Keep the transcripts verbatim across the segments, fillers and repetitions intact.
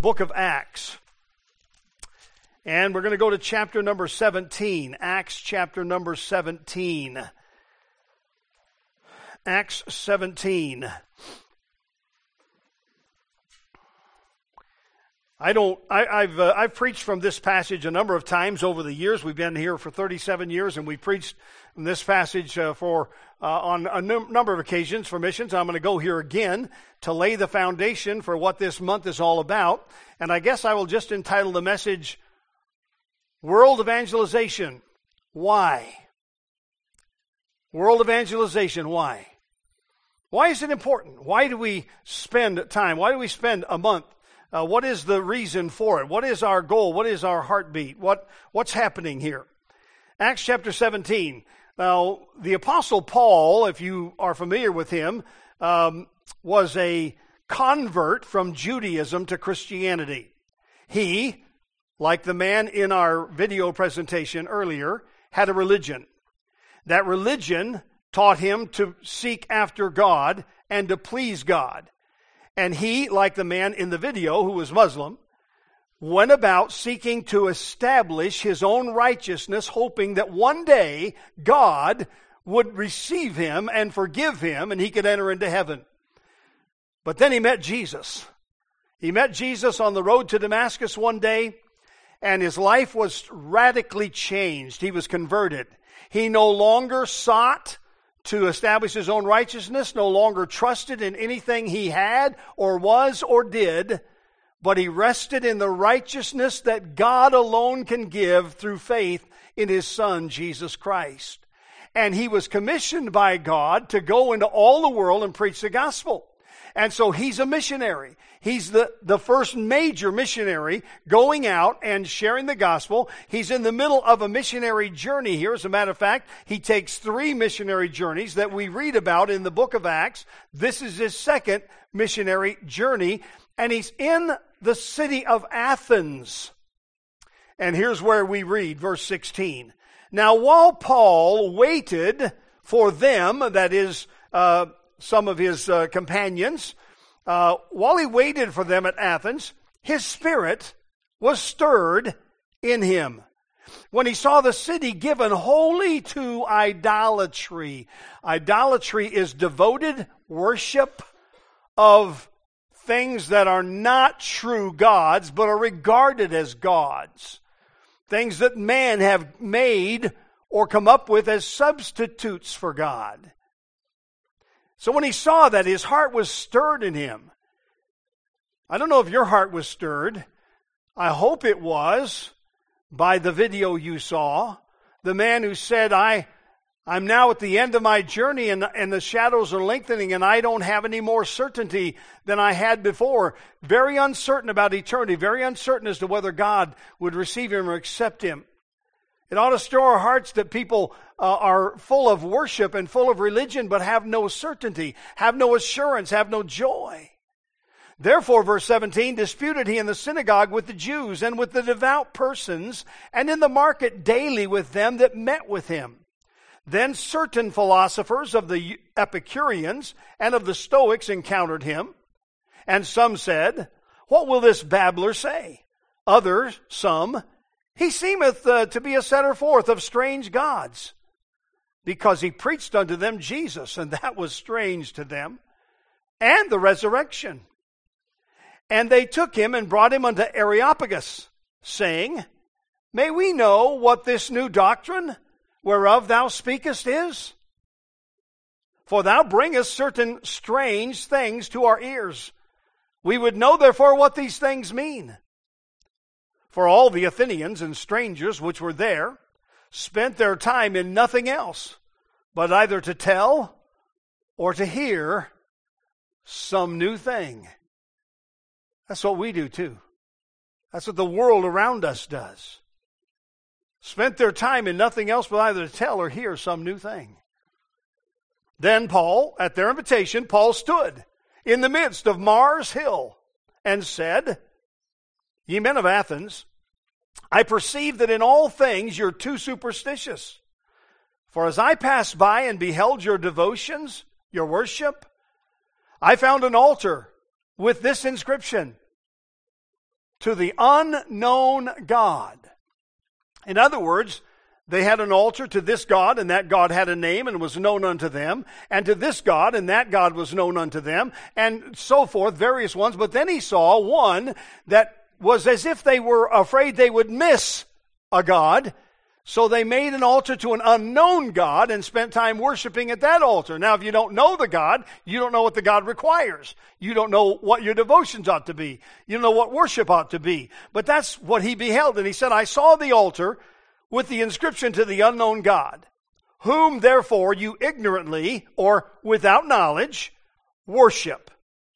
book of Acts. And we're going to go to chapter number seventeen. Acts chapter number seventeen. Acts seventeen. I don't. I, I've uh, I've preached from this passage a number of times over the years. We've been here for thirty-seven years, and we preached from this passage uh, for uh, on a num- number of occasions for missions. I'm going to go here again to lay the foundation for what this month is all about. And I guess I will just entitle the message, World Evangelization. Why? World Evangelization. Why? Why is it important? Why do we spend time? Why do we spend a month? Uh, what is the reason for it? What is our goal? What is our heartbeat? What What's happening here? Acts chapter seventeen. Now, the Apostle Paul, if you are familiar with him, um, was a convert from Judaism to Christianity. He, like the man in our video presentation earlier, had a religion. That religion taught him to seek after God and to please God. And he, like the man in the video who was Muslim, went about seeking to establish his own righteousness, hoping that one day God would receive him and forgive him and he could enter into heaven. But then he met Jesus. He met Jesus on the road to Damascus one day, and his life was radically changed. He was converted. He no longer sought to establish his own righteousness, no longer trusted in anything he had or was or did, but he rested in the righteousness that God alone can give through faith in his Son, Jesus Christ. And he was commissioned by God to go into all the world and preach the gospel. And so he's a missionary. He's the, the first major missionary going out and sharing the gospel. He's in the middle of a missionary journey here. As a matter of fact, he takes three missionary journeys that we read about in the book of Acts. This is his second missionary journey. And he's in the city of Athens. And here's where we read, verse sixteen. Now, while Paul waited for them, that is, uh, some of his uh, companions, uh, while he waited for them at Athens, his spirit was stirred in him when he saw the city given wholly to idolatry. Idolatry is devoted worship of things that are not true gods, but are regarded as gods. Things that man have made or come up with as substitutes for God. So when he saw that, his heart was stirred in him. I don't know if your heart was stirred. I hope it was by the video you saw. The man who said, I, I'm now at the end of my journey and, and the shadows are lengthening and I don't have any more certainty than I had before. Very uncertain about eternity. Very uncertain as to whether God would receive him or accept him. It ought to stir our hearts that people uh, are full of worship and full of religion, but have no certainty, have no assurance, have no joy. Therefore, verse seventeen, disputed he in the synagogue with the Jews and with the devout persons, and in the market daily with them that met with him. Then certain philosophers of the Epicureans and of the Stoics encountered him, and some said, what will this babbler say? Others, some, he seemeth uh, to be a setter forth of strange gods, because he preached unto them Jesus, and that was strange to them, and the resurrection. And they took him and brought him unto Areopagus, saying, may we know what this new doctrine whereof thou speakest is? For thou bringest certain strange things to our ears. We would know therefore what these things mean. For all the Athenians and strangers which were there spent their time in nothing else, but either to tell or to hear some new thing. That's what we do too. That's what the world around us does. Spent their time in nothing else but either to tell or hear some new thing. Then Paul, at their invitation, Paul stood in the midst of Mars Hill and said, ye men of Athens, I perceive that in all things you're too superstitious. For as I passed by and beheld your devotions, your worship, I found an altar with this inscription, to the unknown God. In other words, they had an altar to this God, and that God had a name and was known unto them, and to this God, and that God was known unto them, and so forth, various ones. But then he saw one that was as if they were afraid they would miss a God, so they made an altar to an unknown God and spent time worshiping at that altar. Now, if you don't know the God, you don't know what the God requires. You don't know what your devotions ought to be. You don't know what worship ought to be. But that's what he beheld, and he said, I saw the altar with the inscription to the unknown God, whom therefore you ignorantly or without knowledge worship.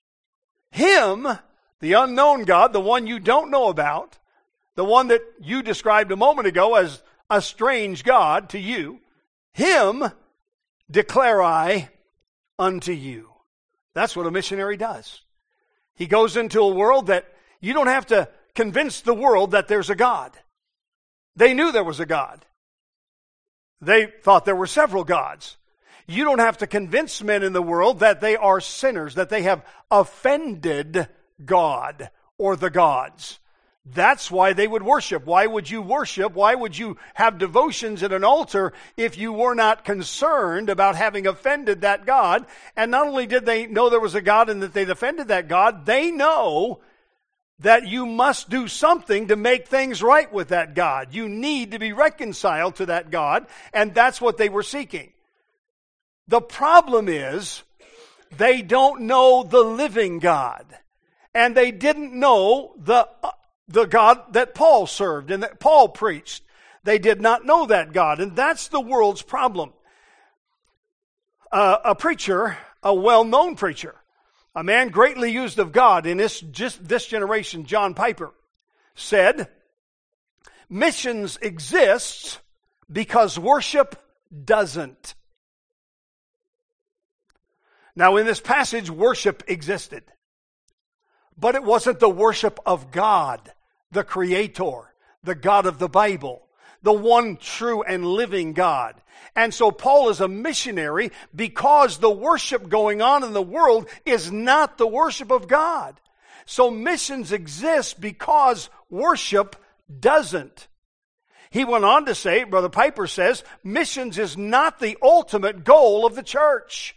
Him, the unknown God, the one you don't know about, the one that you described a moment ago as a strange God to you, him declare I unto you. That's what a missionary does. He goes into a world that you don't have to convince the world that there's a God. They knew there was a God. They thought there were several gods. You don't have to convince men in the world that they are sinners, that they have offended God or the gods. That's why they would worship. Why would you worship? Why would you have devotions at an altar if you were not concerned about having offended that God? And not only did they know there was a God and that they'd offended that God, they know that you must do something to make things right with that God. You need to be reconciled to that God, and that's what they were seeking. The problem is, they don't know the living God, and they didn't know the, uh, the God that Paul served and that Paul preached. They did not know that God, and that's the world's problem. Uh, a preacher, a well-known preacher, a man greatly used of God in this, just this generation, John Piper, said, missions exists because worship doesn't. Now, in this passage, worship existed. But it wasn't the worship of God, the Creator, the God of the Bible, the one true and living God. And so Paul is a missionary because the worship going on in the world is not the worship of God. So missions exist because worship doesn't. He went on to say, Brother Piper says, missions is not the ultimate goal of the church.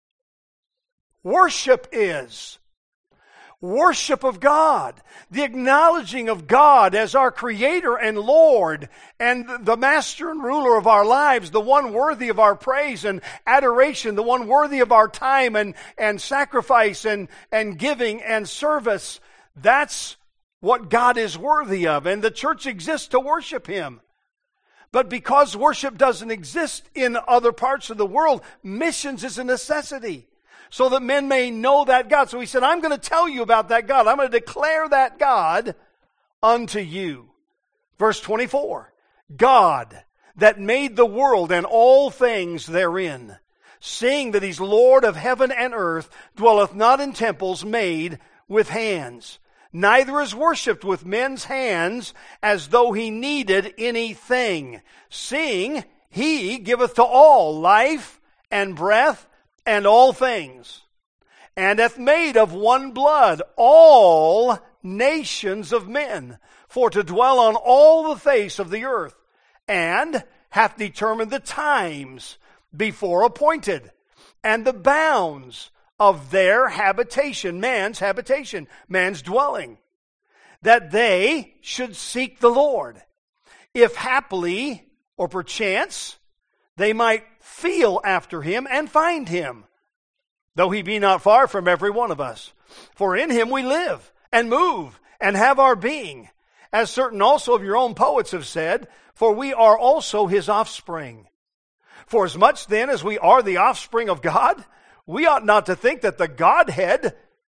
Worship is. Worship of God, the acknowledging of God as our Creator and Lord and the Master and Ruler of our lives, the one worthy of our praise and adoration, the one worthy of our time and, and sacrifice and, and giving and service. That's what God is worthy of, and the church exists to worship Him. But because worship doesn't exist in other parts of the world, missions is a necessity, so that men may know that God. So he said, I'm going to tell you about that God. I'm going to declare that God unto you. Verse twenty-four, God that made the world and all things therein, seeing that He's Lord of heaven and earth, dwelleth not in temples made with hands, neither is worshipped with men's hands as though He needed anything, seeing He giveth to all life and breath and all things, and hath made of one blood all nations of men, for to dwell on all the face of the earth, and hath determined the times before appointed, and the bounds of their habitation, man's habitation, man's dwelling, that they should seek the Lord, if haply, or perchance, they might feel after Him and find Him, though He be not far from every one of us. For in Him we live and move and have our being, as certain also of your own poets have said, for we are also His offspring. For as much then as we are the offspring of God, we ought not to think that the Godhead,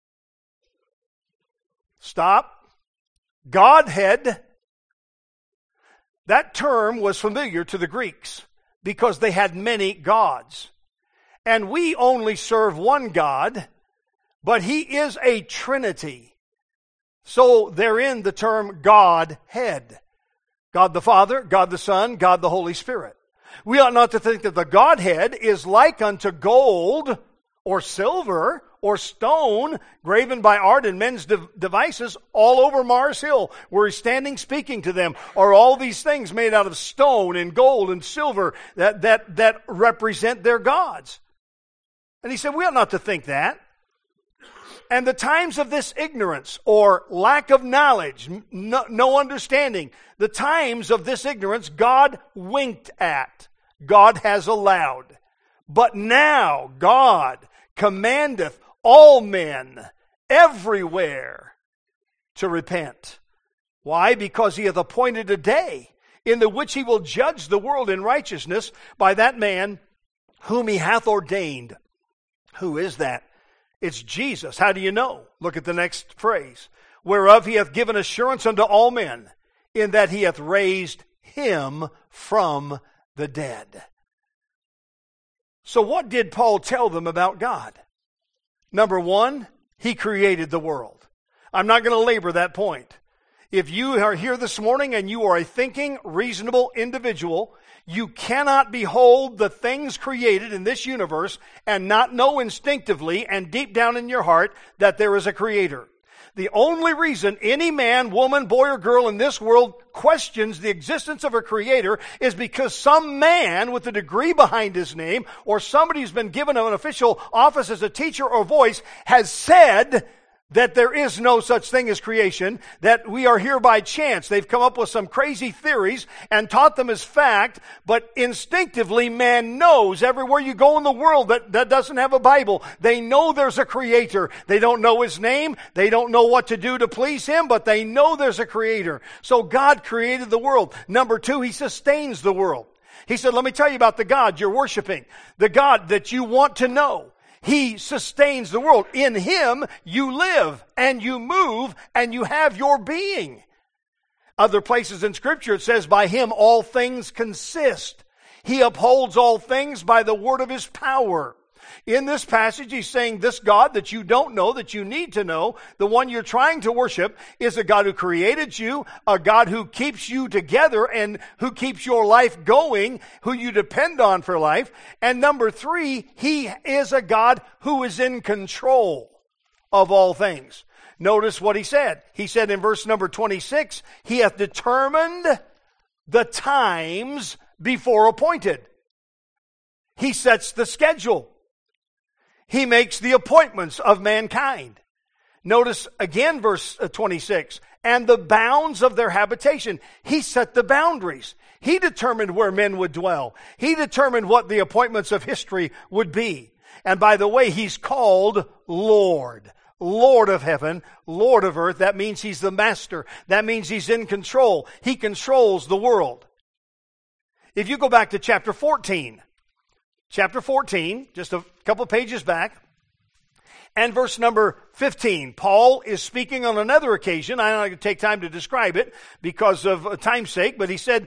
stop, Godhead, that term was familiar to the Greeks, because they had many gods. And we only serve one God, but He is a Trinity. So therein the term Godhead. God the Father, God the Son, God the Holy Spirit. We ought not to think that the Godhead is like unto gold or silver or stone graven by art and men's de- devices all over Mars Hill where he's standing speaking to them, are all these things made out of stone and gold and silver that, that, that represent their gods. And he said, we ought not to think that. And the times of this ignorance or lack of knowledge, no, no understanding, the times of this ignorance God winked at, God has allowed. But now God commandeth all men everywhere to repent. Why? Because he hath appointed a day in the which he will judge the world in righteousness by that man whom he hath ordained. Who is that? It's Jesus. How do you know? Look at the next phrase. Whereof he hath given assurance unto all men, in that he hath raised him from the dead. So what did Paul tell them about God? Number one, he created the world. I'm not going to labor that point. If you are here this morning and you are a thinking, reasonable individual, you cannot behold the things created in this universe and not know instinctively and deep down in your heart that there is a creator. The only reason any man, woman, boy, or girl in this world questions the existence of a creator is because some man with a degree behind his name or somebody who's been given an official office as a teacher or voice has said that there is no such thing as creation, that we are here by chance. They've come up with some crazy theories and taught them as fact, but instinctively man knows everywhere you go in the world that, that doesn't have a Bible. They know there's a creator. They don't know his name. They don't know what to do to please him, but they know there's a creator. So God created the world. Number two, he sustains the world. He said, let me tell you about the God you're worshiping, the God that you want to know. He sustains the world. In him you live and you move and you have your being. Other places in Scripture it says, by him all things consist. He upholds all things by the word of his power. In this passage, he's saying this God that you don't know, that you need to know, the one you're trying to worship, is a God who created you, a God who keeps you together and who keeps your life going, who you depend on for life. And number three, he is a God who is in control of all things. Notice what he said. He said in verse number twenty-six, he hath determined the times before appointed. He sets the schedule. He makes the appointments of mankind. Notice again verse twenty-six. And the bounds of their habitation. He set the boundaries. He determined where men would dwell. He determined what the appointments of history would be. And by the way, he's called Lord. Lord of heaven, Lord of earth. That means he's the master. That means he's in control. He controls the world. If you go back to chapter fourteen. Chapter fourteen, just a couple pages back, and verse number fifteen. Paul is speaking on another occasion. I'm not going to take time to describe it because of time's sake, but he said,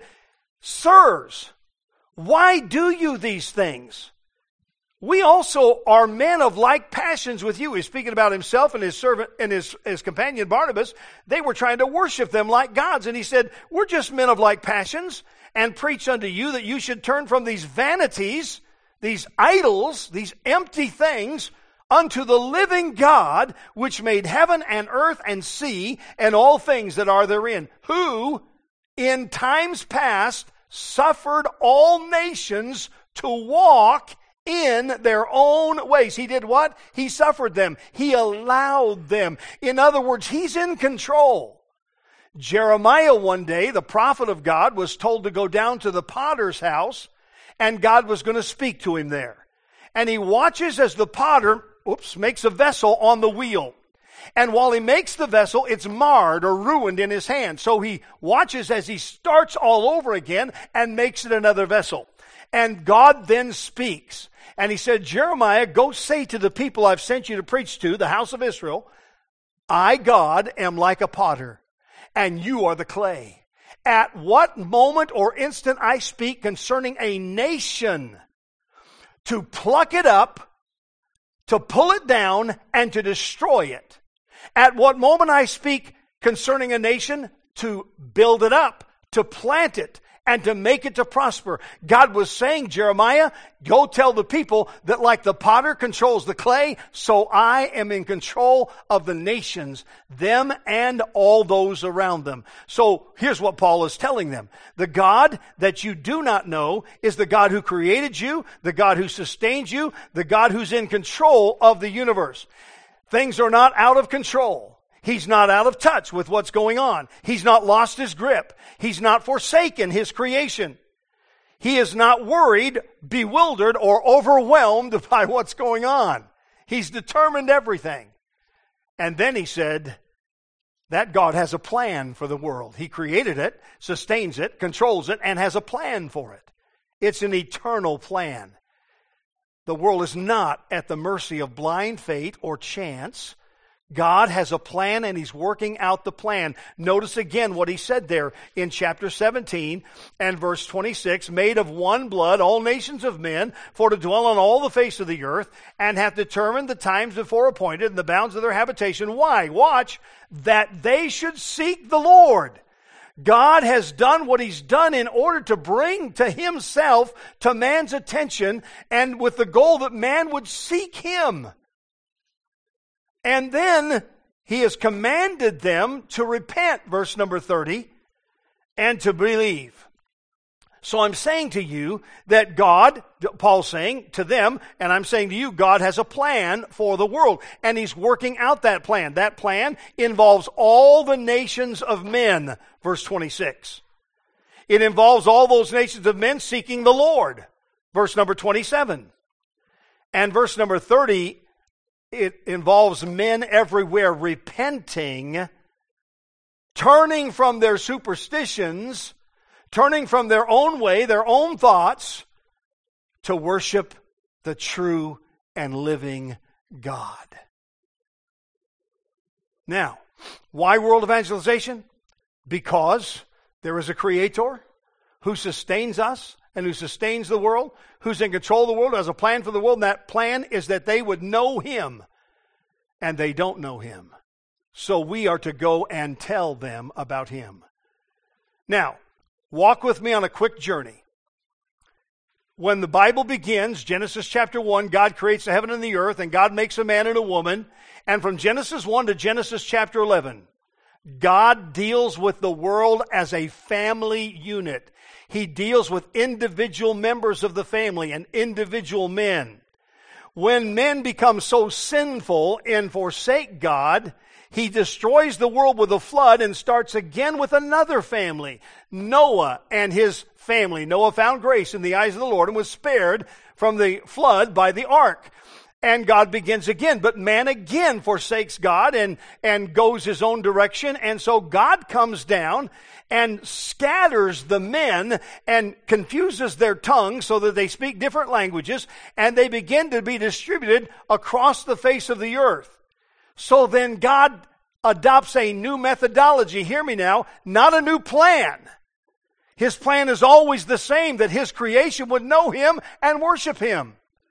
Sirs, why do you these things? We also are men of like passions with you. He's speaking about himself and his servant and his, his companion Barnabas. They were trying to worship them like gods. And he said, we're just men of like passions, and preach unto you that you should turn from these vanities, these idols, these empty things, unto the living God, which made heaven and earth and sea and all things that are therein, who in times past suffered all nations to walk in their own ways. He did what? He suffered them. He allowed them. In other words, he's in control. Jeremiah one day, the prophet of God, was told to go down to the potter's house, and God was going to speak to him there. And he watches as the potter, oops, makes a vessel on the wheel. And while he makes the vessel, it's marred or ruined in his hand. So he watches as he starts all over again and makes it another vessel. And God then speaks. And he said, Jeremiah, go say to the people I've sent you to preach to, the house of Israel, I, God, am like a potter, and you are the clay. At what moment or instant I speak concerning a nation, to pluck it up, to pull it down, and to destroy it. At what moment I speak concerning a nation, to build it up, to plant it, and to make it to prosper. God was saying, Jeremiah, go tell the people that like the potter controls the clay, so I am in control of the nations, them and all those around them. So here's what Paul is telling them. The God that you do not know is the God who created you, the God who sustains you, the God who's in control of the universe. Things are not out of control. He's not out of touch with what's going on. He's not lost his grip. He's not forsaken his creation. He is not worried, bewildered, or overwhelmed by what's going on. He's determined everything. And then he said that God has a plan for the world. He created it, sustains it, controls it, and has a plan for it. It's an eternal plan. The world is not at the mercy of blind fate or chance. God has a plan and He's working out the plan. Notice again what He said there in chapter seventeen and verse twenty-six, made of one blood all nations of men for to dwell on all the face of the earth, and hath determined the times before appointed and the bounds of their habitation. Why? Watch, that they should seek the Lord. God has done what He's done in order to bring to Himself, to man's attention, and with the goal that man would seek Him. And then He has commanded them to repent, verse number thirty, and to believe. So I'm saying to you that God, Paul's saying to them, and I'm saying to you, God has a plan for the world, and He's working out that plan. That plan involves all the nations of men, verse twenty-six. It involves all those nations of men seeking the Lord, verse number twenty-seven. And verse number thirty, it involves men everywhere repenting, turning from their superstitions, turning from their own way, their own thoughts, to worship the true and living God. Now, why world evangelization? Because there is a Creator who sustains us and who sustains the world, who's in control of the world, has a plan for the world, and that plan is that they would know Him, and they don't know Him. So we are to go and tell them about Him. Now, walk with me on a quick journey. When the Bible begins, Genesis chapter one, God creates the heaven and the earth, and God makes a man and a woman. And from Genesis one to Genesis chapter eleven, God deals with the world as a family unit. He deals with individual members of the family and individual men. When men become so sinful and forsake God, He destroys the world with a flood and starts again with another family, Noah and his family. Noah found grace in the eyes of the Lord and was spared from the flood by the ark. And God begins again. But man again forsakes God and, and goes his own direction. And so God comes down and scatters the men and confuses their tongues so that they speak different languages. And they begin to be distributed across the face of the earth. So then God adopts a new methodology. Hear me now. Not a new plan. His plan is always the same, that His creation would know Him and worship Him.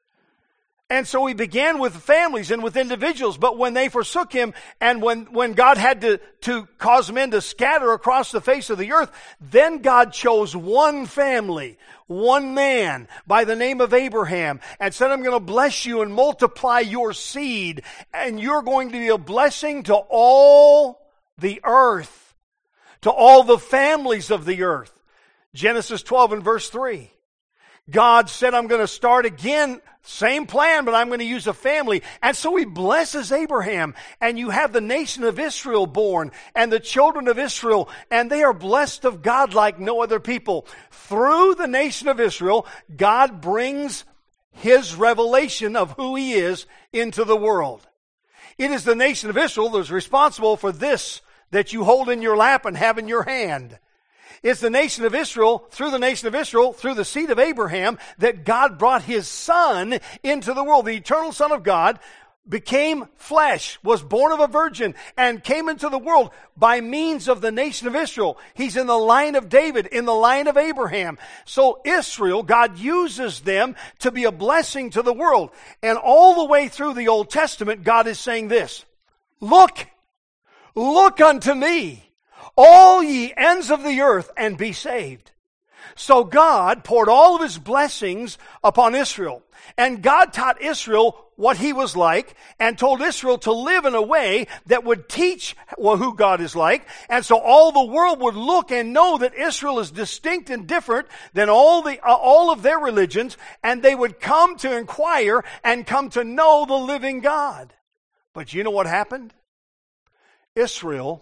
And so He began with families and with individuals, but when they forsook Him and when, when God had to, to cause men to scatter across the face of the earth, then God chose one family, one man by the name of Abraham and said, I'm going to bless you and multiply your seed, and you're going to be a blessing to all the earth, to all the families of the earth. Genesis twelve and verse three. God said, I'm going to start again, same plan, but I'm going to use a family. And so He blesses Abraham, and you have the nation of Israel born, and the children of Israel, and they are blessed of God like no other people. Through the nation of Israel, God brings His revelation of who He is into the world. It is the nation of Israel that is responsible for this that you hold in your lap and have in your hand. It's the nation of Israel, through the nation of Israel, through the seed of Abraham, that God brought His Son into the world. The eternal Son of God became flesh, was born of a virgin, and came into the world by means of the nation of Israel. He's in the line of David, in the line of Abraham. So Israel, God uses them to be a blessing to the world. And all the way through the Old Testament, God is saying this, Look, look unto me, all ye ends of the earth, and be saved. So God poured all of his blessings upon Israel. And God taught Israel what he was like and told Israel to live in a way that would teach who God is like. And so all the world would look and know that Israel is distinct and different than all the uh, all of their religions, and they would come to inquire and come to know the living God. But you know what happened? Israel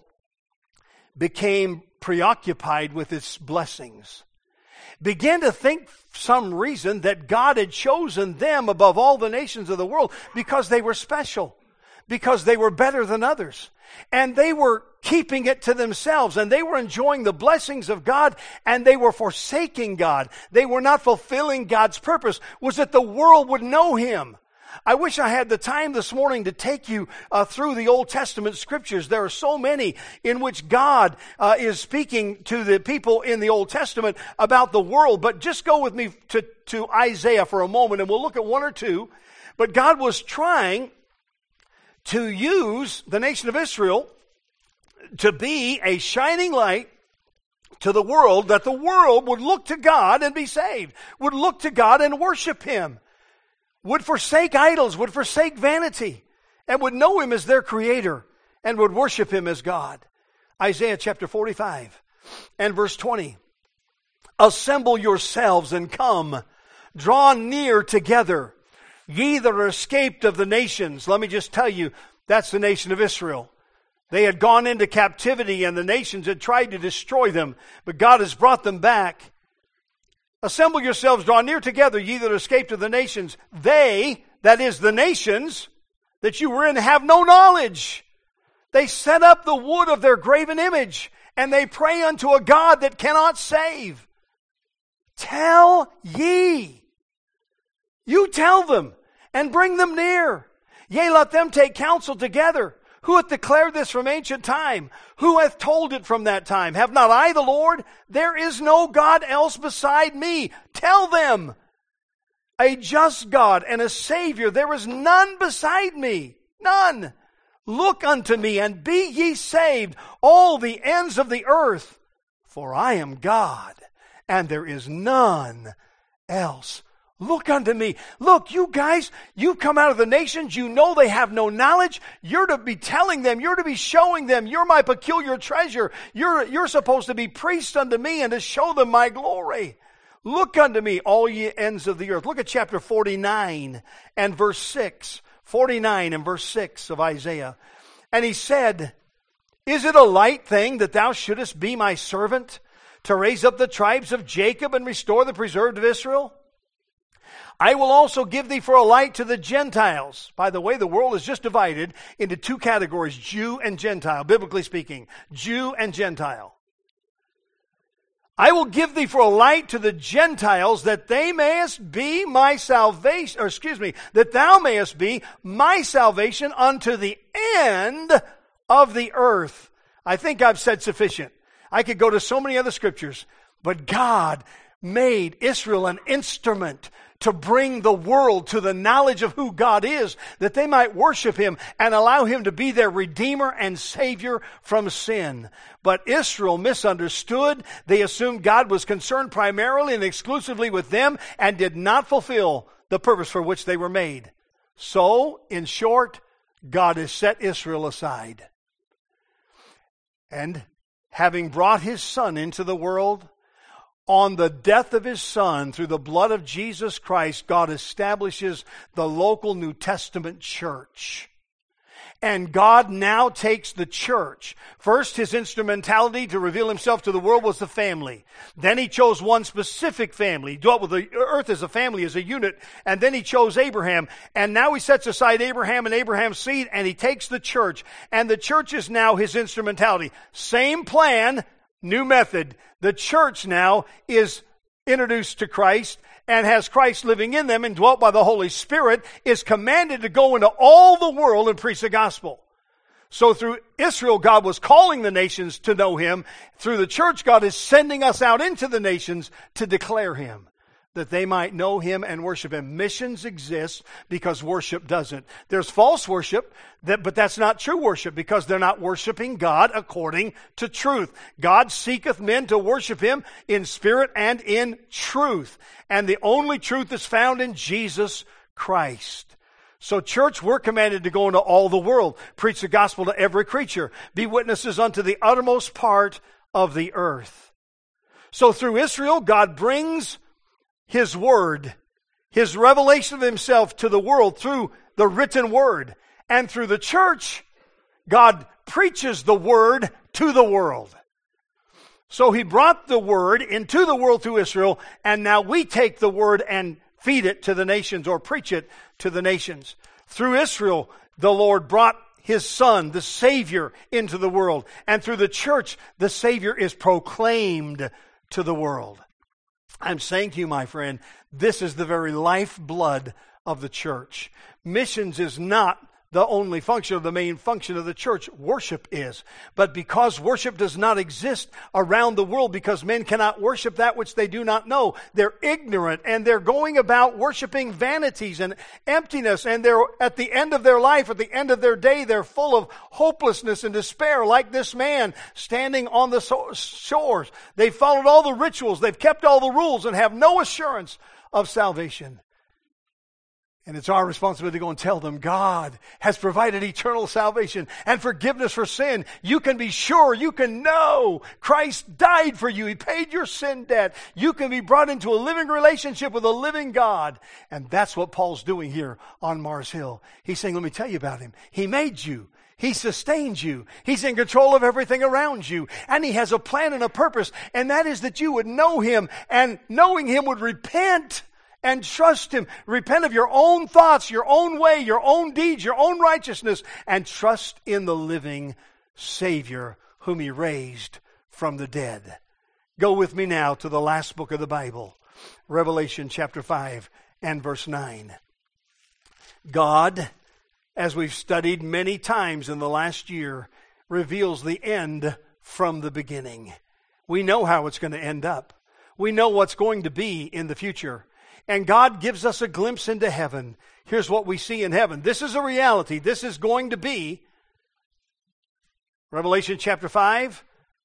became preoccupied with its blessings. Began to think for some reason that God had chosen them above all the nations of the world because they were special, because they were better than others. And they were keeping it to themselves, and they were enjoying the blessings of God, and they were forsaking God. They were not fulfilling God's purpose, was that the world would know him. I wish I had the time this morning to take you uh, through the Old Testament scriptures. There are so many in which God uh, is speaking to the people in the Old Testament about the world. But just go with me to, to Isaiah for a moment, and we'll look at one or two. But God was trying to use the nation of Israel to be a shining light to the world, that the world would look to God and be saved, would look to God and worship him, would forsake idols, would forsake vanity, and would know him as their creator, and would worship him as God. Isaiah chapter forty-five and verse twenty. Assemble yourselves and come, draw near together, ye that are escaped of the nations. Let me just tell you, that's the nation of Israel. They had gone into captivity, and the nations had tried to destroy them, but God has brought them back. Assemble yourselves, draw near together, ye that escaped of the nations. They, that is the nations that you were in, have no knowledge. They set up the wood of their graven image, and they pray unto a God that cannot save. Tell ye. You tell them, and bring them near. Yea, let them take counsel together. Who hath declared this from ancient time? Who hath told it from that time? Have not I the Lord? There is no God else beside me. Tell them, a just God and a Savior, there is none beside me. None. Look unto me, and be ye saved, all the ends of the earth. For I am God, and there is none else. Look unto me. Look, you guys, you come out of the nations, you know they have no knowledge. You're to be telling them, you're to be showing them, you're my peculiar treasure. You're, you're supposed to be priests unto me and to show them my glory. Look unto me, all ye ends of the earth. Look at chapter forty-nine and verse six. forty-nine and verse six of Isaiah. And he said, is it a light thing that thou shouldest be my servant, to raise up the tribes of Jacob and restore the preserved of Israel? I will also give thee for a light to the Gentiles. By the way, the world is just divided into two categories, Jew and Gentile, biblically speaking. Jew and Gentile. I will give thee for a light to the Gentiles, that they mayest be my salvation, or excuse me, that thou mayest be my salvation unto the end of the earth. I think I've said sufficient. I could go to so many other scriptures, but God made Israel an instrument to bring the world to the knowledge of who God is, that they might worship him and allow him to be their Redeemer and Savior from sin. But Israel misunderstood. They assumed God was concerned primarily and exclusively with them and did not fulfill the purpose for which they were made. So, in short, God has set Israel aside. And having brought his Son into the world, on the death of his Son, through the blood of Jesus Christ, God establishes the local New Testament church. And God now takes the church. First, his instrumentality to reveal himself to the world was the family. Then he chose one specific family. He dwelt with the earth as a family, as a unit. And then he chose Abraham. And now he sets aside Abraham and Abraham's seed, and he takes the church. And the church is now his instrumentality. Same plan, new method. The church now is introduced to Christ and has Christ living in them and dwelt by the Holy Spirit, is commanded to go into all the world and preach the gospel. So through Israel, God was calling the nations to know him. Through the church, God is sending us out into the nations to declare him. that they might know Him and worship Him. Missions exist because worship doesn't. There's false worship, that, but that's not true worship because they're not worshiping God according to truth. God seeketh men to worship Him in spirit and in truth. And the only truth is found in Jesus Christ. So church, we're commanded to go into all the world, preach the gospel to every creature, be witnesses unto the uttermost part of the earth. So through Israel, God brings His Word, His revelation of Himself to the world through the written Word. And through the church, God preaches the Word to the world. So He brought the Word into the world through Israel, and now we take the Word and feed it to the nations or preach it to the nations. Through Israel, the Lord brought His Son, the Savior, into the world. And through the church, the Savior is proclaimed to the world. I'm saying to you, my friend, this is the very lifeblood of the church. Missions is not the only function or the main function of the church. Worship is. But because worship does not exist around the world, because men cannot worship that which they do not know, they're ignorant and they're going about worshiping vanities and emptiness, and they're at the end of their life, at the end of their day, they're full of hopelessness and despair, like this man standing on the shores. They've followed all the rituals, they've kept all the rules, and have no assurance of salvation. And it's our responsibility to go and tell them God has provided eternal salvation and forgiveness for sin. You can be sure, you can know Christ died for you. He paid your sin debt. You can be brought into a living relationship with a living God. And that's what Paul's doing here on Mars Hill. He's saying, let me tell you about Him. He made you. He sustains you. He's in control of everything around you. And He has a plan and a purpose. And that is that you would know Him, and knowing Him would repent and trust Him. Repent of your own thoughts, your own way, your own deeds, your own righteousness, and trust in the living Savior whom He raised from the dead. Go with me now to the last book of the Bible, Revelation chapter five and verse nine. God, as we've studied many times in the last year, reveals the end from the beginning. We know how it's going to end up. We know what's going to be in the future. And God gives us a glimpse into heaven. Here's what we see in heaven. This is a reality. This is going to be. Revelation chapter five.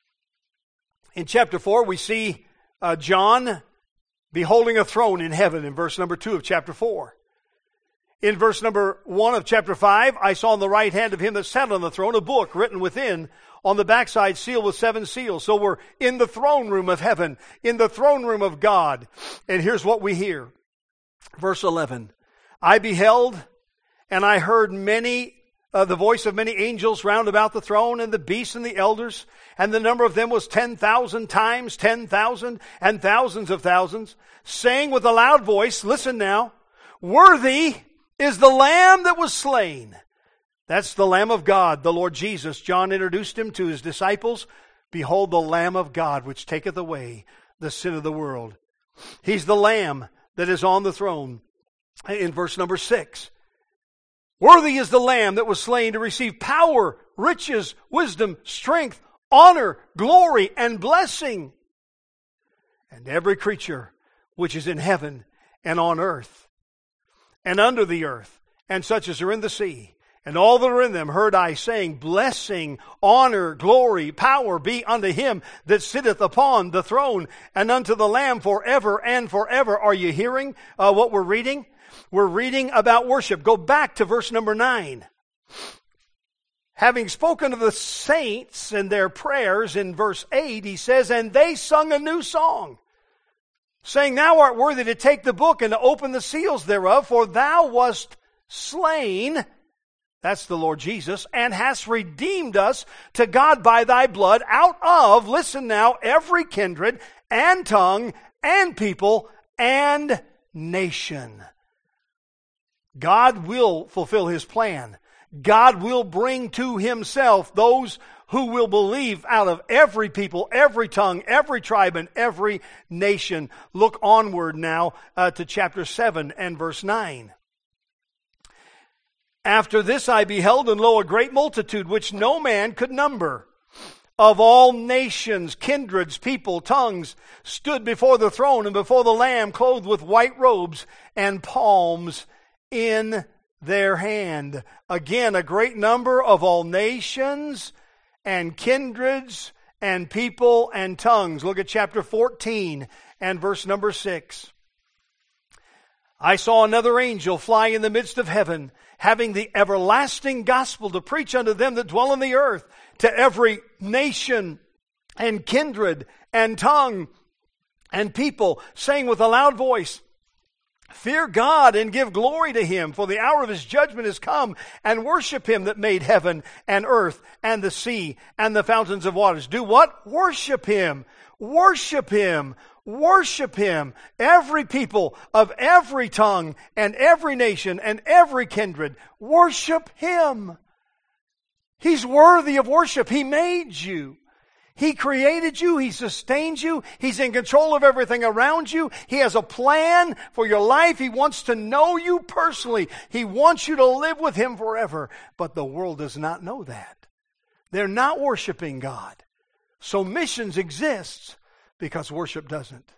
In chapter four, we see uh, John beholding a throne in heaven in verse number two of chapter four. In verse number one of chapter five, I saw on the right hand of Him that sat on the throne a book written within, on the backside sealed with seven seals. So we're in the throne room of heaven, in the throne room of God. And here's what we hear. Verse eleven. I beheld, and I heard many, uh, the voice of many angels round about the throne, and the beasts and the elders, and the number of them was ten thousand times ten thousand, and thousands of thousands, saying with a loud voice, listen now, worthy is the Lamb that was slain. That's the Lamb of God, the Lord Jesus. John introduced Him to His disciples. Behold the Lamb of God, which taketh away the sin of the world. He's the Lamb that is on the throne. In verse number six, worthy is the Lamb that was slain to receive power, riches, wisdom, strength, honor, glory, and blessing. And every creature which is in heaven and on earth and under the earth, and such as are in the sea, and all that are in them, heard I saying, blessing, honor, glory, power be unto Him that sitteth upon the throne, and unto the Lamb forever and forever. Are you hearing uh, what we're reading? We're reading about worship. Go back to verse number nine. Having spoken of the saints and their prayers in verse eight, he says, and they sung a new song, saying, thou art worthy to take the book and to open the seals thereof, for thou wast slain, that's the Lord Jesus, and hast redeemed us to God by thy blood out of, listen now, every kindred and tongue and people and nation. God will fulfill His plan. God will bring to Himself those who will believe out of every people, every tongue, every tribe, and every nation. Look onward now uh, to chapter seven and verse nine. After this I beheld, and lo, a great multitude, which no man could number, of all nations, kindreds, people, tongues, stood before the throne and before the Lamb, clothed with white robes and palms in their hand. Again, a great number of all nations and kindreds and people and tongues. Look at chapter fourteen and verse number six. I saw another angel fly in the midst of heaven, having the everlasting gospel to preach unto them that dwell on the earth, to every nation and kindred and tongue and people, saying with a loud voice, fear God and give glory to Him, for the hour of His judgment is come, and worship Him that made heaven and earth and the sea and the fountains of waters. Do what? Worship Him. Worship Him. Worship Him. Every people of every tongue and every nation and every kindred, worship Him. He's worthy of worship. He made you. He created you. He sustains you. He's in control of everything around you. He has a plan for your life. He wants to know you personally. He wants you to live with Him forever. But the world does not know that. They're not worshiping God. So missions exists because worship doesn't.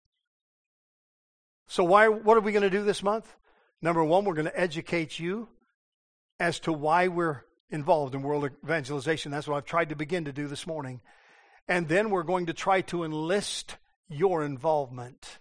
So why? What are we going to do this month? Number one, we're going to educate you as to why we're involved in world evangelization. That's what I've tried to begin to do this morning. And then we're going to try to enlist your involvement.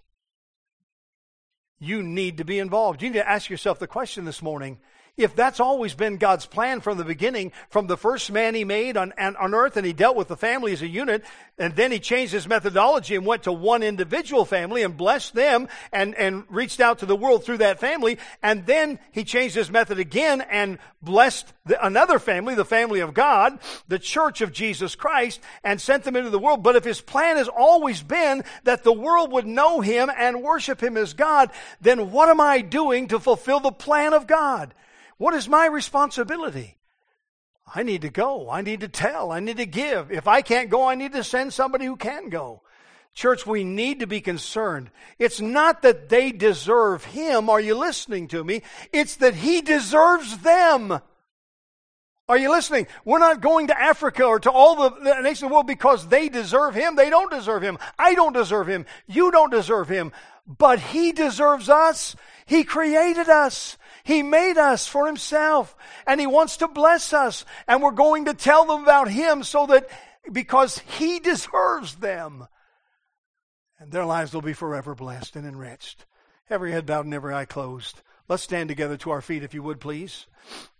You need to be involved. You need to ask yourself the question this morning, if that's always been God's plan from the beginning, from the first man He made on, on earth, and He dealt with the family as a unit, and then He changed His methodology and went to one individual family and blessed them and, and reached out to the world through that family, and then He changed His method again and blessed the, another family, the family of God, the church of Jesus Christ, and sent them into the world. But if His plan has always been that the world would know Him and worship Him as God, then what am I doing to fulfill the plan of God? What is my responsibility? I need to go. I need to tell. I need to give. If I can't go, I need to send somebody who can go. Church, we need to be concerned. It's not that they deserve Him. Are you listening to me? It's that He deserves them. Are you listening? We're not going to Africa or to all the, the nations of the world because they deserve Him. They don't deserve Him. I don't deserve Him. You don't deserve Him. But He deserves us. He created us. He made us for Himself, and He wants to bless us, and we're going to tell them about Him so that, because He deserves them, and their lives will be forever blessed and enriched. Every head bowed and every eye closed. Let's stand together to our feet, if you would, please.